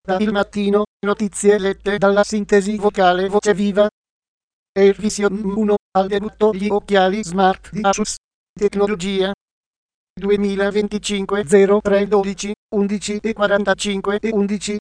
Da Il Mattino, notizie lette dalla sintesi vocale Voce Viva. Air Vision 1, al debutto gli occhiali smart di Asus. Tecnologia. 2025 03 12 11 e 45 e 11.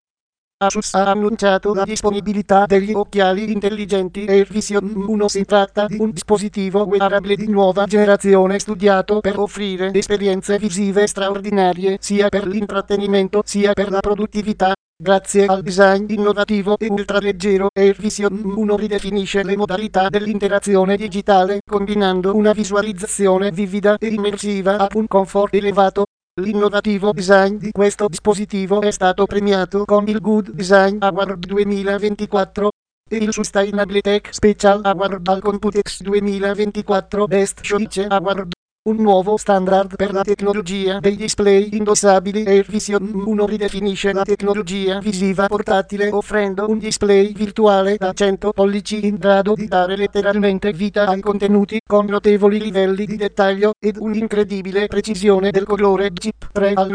Asus ha annunciato la disponibilità degli occhiali intelligenti Air Vision 1. Si tratta di un dispositivo wearable di nuova generazione studiato per offrire esperienze visive straordinarie sia per l'intrattenimento sia per la produttività. Grazie al design innovativo e ultraleggero, Air Vision 1 ridefinisce le modalità dell'interazione digitale, combinando una visualizzazione vivida e immersiva ad un comfort elevato. L'innovativo design di questo dispositivo è stato premiato con il Good Design Award 2024 e il Sustainable Tech Special Award al Computex 2024 Best Choice Award. Un nuovo standard per la tecnologia dei display indossabili. Air Vision 1 ridefinisce la tecnologia visiva portatile offrendo un display virtuale da 100 pollici in grado di dare letteralmente vita ai contenuti con notevoli livelli di dettaglio ed un'incredibile precisione del colore chip 3 al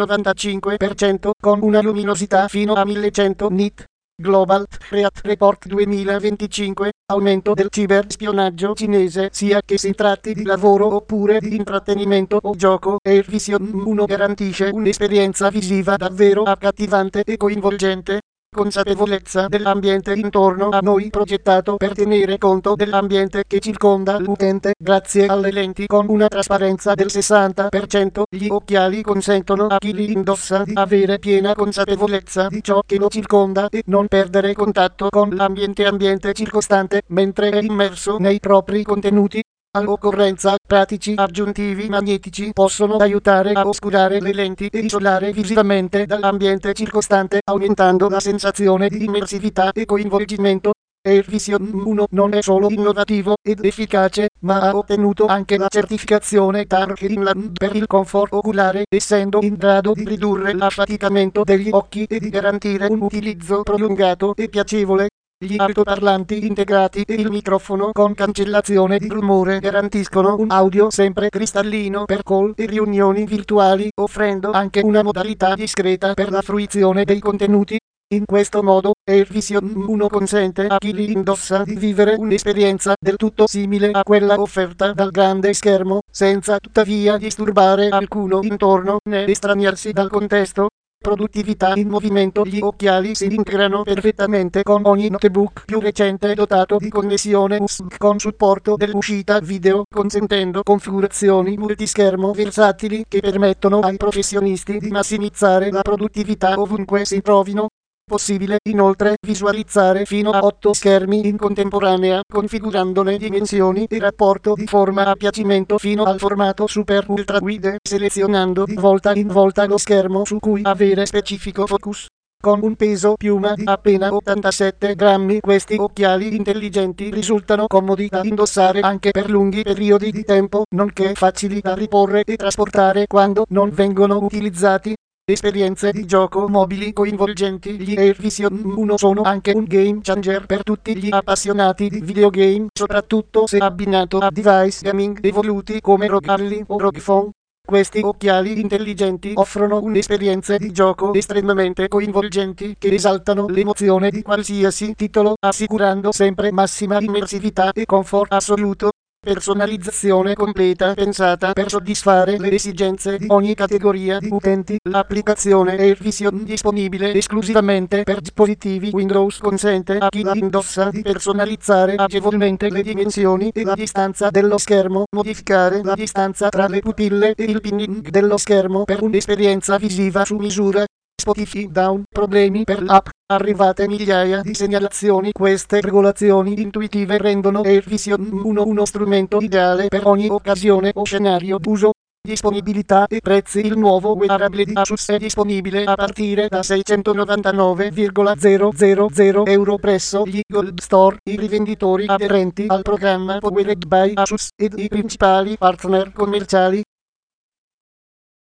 95% con una luminosità fino a 1100 nit. Global Threat Report 2025, aumento del ciberspionaggio cinese sia che si tratti di lavoro oppure di intrattenimento o gioco. Air Vision 1 garantisce un'esperienza visiva davvero accattivante e coinvolgente. Consapevolezza dell'ambiente intorno a noi progettato per tenere conto dell'ambiente che circonda l'utente. Grazie alle lenti con una trasparenza del 60%, gli occhiali consentono a chi li indossa di avere piena consapevolezza di ciò che lo circonda e non perdere contatto con l'ambiente circostante mentre è immerso nei propri contenuti. All'occorrenza, pratici aggiuntivi magnetici possono aiutare a oscurare le lenti e isolare visivamente dall'ambiente circostante, aumentando la sensazione di immersività e coinvolgimento. Air Vision 1 non è solo innovativo ed efficace, ma ha ottenuto anche la certificazione Dark Inland per il comfort oculare, essendo in grado di ridurre l'affaticamento degli occhi e di garantire un utilizzo prolungato e piacevole. Gli altoparlanti integrati e il microfono con cancellazione di rumore garantiscono un audio sempre cristallino per call e riunioni virtuali, offrendo anche una modalità discreta per la fruizione dei contenuti. In questo modo, Air Vision 1 consente a chi li indossa di vivere un'esperienza del tutto simile a quella offerta dal grande schermo, senza tuttavia disturbare alcuno intorno né estraniarsi dal contesto. Produttività in movimento. Gli occhiali si integrano perfettamente con ogni notebook più recente dotato di connessione USB con supporto dell'uscita video, consentendo configurazioni multischermo versatili che permettono ai professionisti di massimizzare la produttività ovunque si trovino. Possibile inoltre visualizzare fino a 8 schermi in contemporanea, configurandone dimensioni e rapporto di forma a piacimento fino al formato Super Ultra Wide, selezionando di volta in volta lo schermo su cui avere specifico focus. Con un peso piuma di appena 87 grammi, questi occhiali intelligenti risultano comodi da indossare anche per lunghi periodi di tempo, nonché facili da riporre e trasportare quando non vengono utilizzati. Esperienze di gioco mobili coinvolgenti. Gli Air Vision 1 sono anche un game changer per tutti gli appassionati di videogame, soprattutto se abbinato a device gaming evoluti come ROG Ally o ROG Phone. Questi occhiali intelligenti offrono un'esperienza di gioco estremamente coinvolgenti che esaltano l'emozione di qualsiasi titolo, assicurando sempre massima immersività e comfort assoluto. Personalizzazione completa pensata per soddisfare le esigenze di ogni categoria di utenti. L'applicazione Air Vision, disponibile esclusivamente per dispositivi Windows, consente a chi la indossa di personalizzare agevolmente le dimensioni e la distanza dello schermo, modificare la distanza tra le pupille e il pinning dello schermo per un'esperienza visiva su misura. Spotify down, problemi per l'app. Arrivate migliaia di segnalazioni. Queste regolazioni intuitive rendono Air Vision 1 uno strumento ideale per ogni occasione o scenario d'uso. Disponibilità e prezzi. Il nuovo wearable di Asus è disponibile a partire da 699,000 euro presso gli Gold Store, i rivenditori aderenti al programma Powered by Asus ed i principali partner commerciali.